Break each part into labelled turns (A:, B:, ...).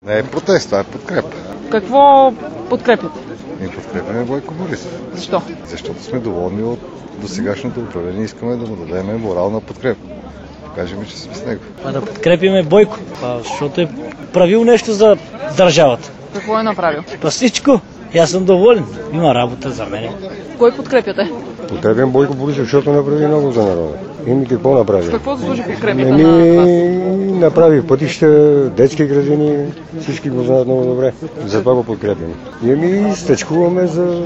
A: Не е протест, това е подкрепа.
B: Какво подкрепяте?
A: Ние подкрепяме Бойко Борисов.
B: Защо?
A: Защото сме доволни от досегашното управление и искаме да му дадем морална подкрепа. Покажем, че сме с него.
C: Да подкрепиме Бойко, защото е правил нещо за държавата.
B: Какво е направил?
C: Всичко. И аз съм доволен. Има работа за мен.
B: Кой подкрепяте?
D: Подкрепям Бойко Борисов, защото направи много за народа. И какво направи?
B: С какво заслужи подкрепата на вас?
D: Направи пътища, детски градини, всички го знаят много добре. Затова го подкрепям. И стъчкуваме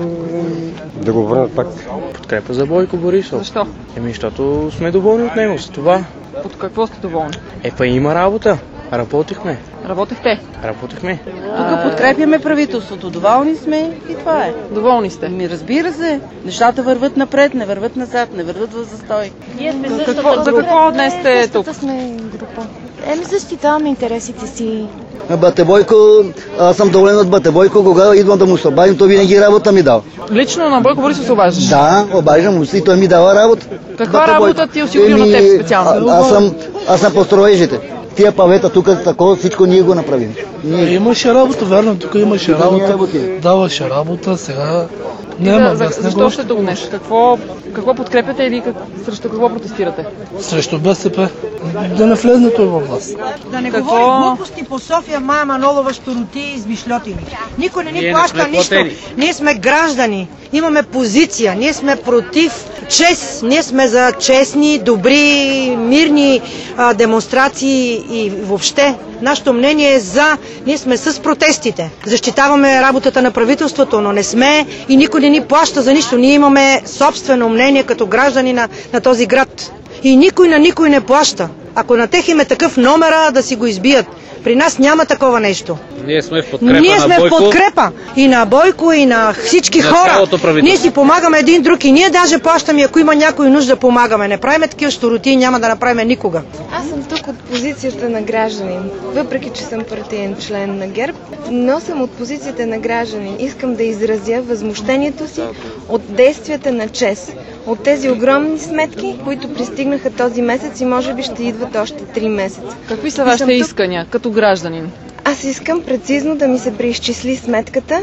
D: да го върнат пак.
E: Подкрепа за Бойко Борисов.
B: Защо?
E: Защото сме доволни от него, за това.
B: От какво сте доволни?
E: Има работа. Работихме.
B: Работехте?
E: Работихме.
F: Тук подкрепяме правителството. Доволни сме и това е.
B: Доволни сте?
F: Разбира се. Нещата върват напред, не върват назад, не върват в застой.
B: За какво днес сте тук?
G: Сме група. Защитаваме интересите си.
H: Бате Бойко, аз съм доволен от Бате Бойко, кога идвам да му се обадим, той винаги работа ми дал.
B: Лично на Бойко Борисов се обаждаш?
H: Да, обаждам му се и той ми дава работа.
B: Каква работа ти осигурил на теб специално?
H: Аз съм по строежите. Тия павета тук, такова, всичко ние го направим.
I: Имаше работа, верно, тук имаше работа, даваше работа, сега няма.
B: Защо сте тук днес? Какво подкрепяте или срещу какво протестирате?
I: Срещу БСП. Да не влезне той във власт.
J: Да не говори глупости по София, Мая Манолова, щуроти и измишльотини. Никой не ни плаща нищо. Ние сме граждани, имаме позиция, ние сме против чест, ние сме за честни, добри, мирни демонстрации и въобще. Нашето мнение е ние сме с протестите. Защитаваме работата на правителството, но не сме и никой не ни плаща за нищо. Ние имаме собствено мнение като граждани на този град. И никой на никой не плаща. Ако на тех им е такъв номера, да си го избият. При нас няма такова нещо.
E: Ние сме в подкрепа
J: Ние сме в подкрепа и на Бойко, и на всички хора. Ние си помагаме един друг и ние даже плащаме, ако има някой нужда, помагаме. Не правиме такива щуроти и няма да направим никога.
G: Аз съм тук от позицията на гражданин. Въпреки, че съм партиен член на ГЕРБ, но съм от позицията на гражданин. Искам да изразя възмущението си от действията на ЧЕЗ. От тези огромни сметки, които пристигнаха този месец и може би ще идват още 3 месеца.
B: Какви са вашите искания като гражданин?
G: Аз искам прецизно да ми се преизчисли сметката.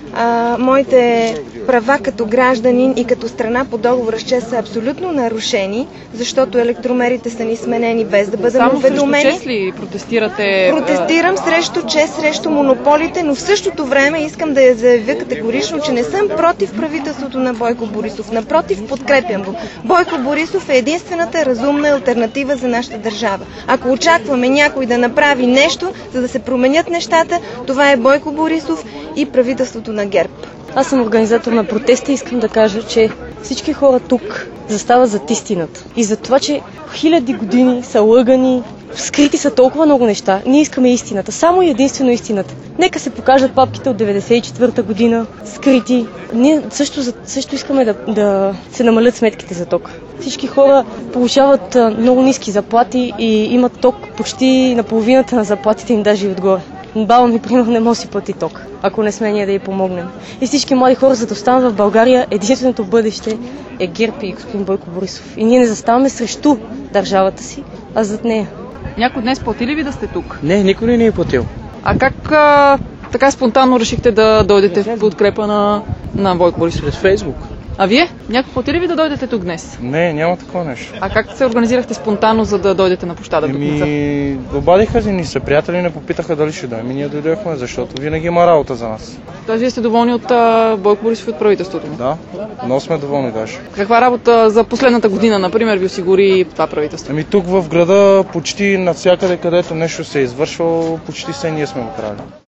G: Моите права като гражданин и като страна по договора с ЧЕЗ са абсолютно нарушени, защото електромерите са ни сменени без да бъдем уведомени.
B: Само срещу ЧЕЗ ли протестирате?
G: Протестирам срещу ЧЕЗ, срещу монополите, но в същото време искам да я заявя категорично, че не съм против правителството на Бойко Борисов. Напротив, подкрепям го. Бойко Борисов е единствената разумна алтернатива за нашата държава. Ако очакваме някой да направи нещо, за да се променят нещата, това е Бойко Борисов и правителството на ГЕРБ.
K: Аз съм организатор на протеста и искам да кажа, че всички хора тук застават зад истината. И за това, че хиляди години са лъгани, скрити са толкова много неща. Ние искаме истината. Само и единствено истината. Нека се покажат папките от 1994 година, скрити. Ние също искаме да се намалят сметките за ток. Всички хора получават много ниски заплати и имат ток почти на половината на заплатите им, даже и отгоре. Баба ми, примерно, не може да си плати ток, ако не сме ние да й помогнем. И всички млади хора, за да останат в България, единственото бъдеще е ГЕРБ и господин Бойко Борисов. И ние не заставаме срещу държавата си, а зад нея.
B: Някой днес плати ли ви да сте тук?
E: Не, никой не ни е платил.
B: А как така спонтанно решихте да дойдете в подкрепа на Бойко Борисов?
E: През Фейсбук.
B: А вие? Някой плати ли ви да дойдете тук днес?
E: Не, няма такова нещо.
B: А как се организирахте спонтанно, за да дойдете на площада Дупница?
E: Обадиха ни се приятели, не попитаха дали ще дойдем. Ние дойдохме, защото винаги има работа за нас.
B: Тоест вие сте доволни от Бойко Борисов и от правителството му?
E: Да, много сме доволни даже.
B: Каква работа за последната година, например, ви осигури това правителство?
E: Тук в града почти навсякъде, където нещо се е извършвало, почти все ние сме го правили.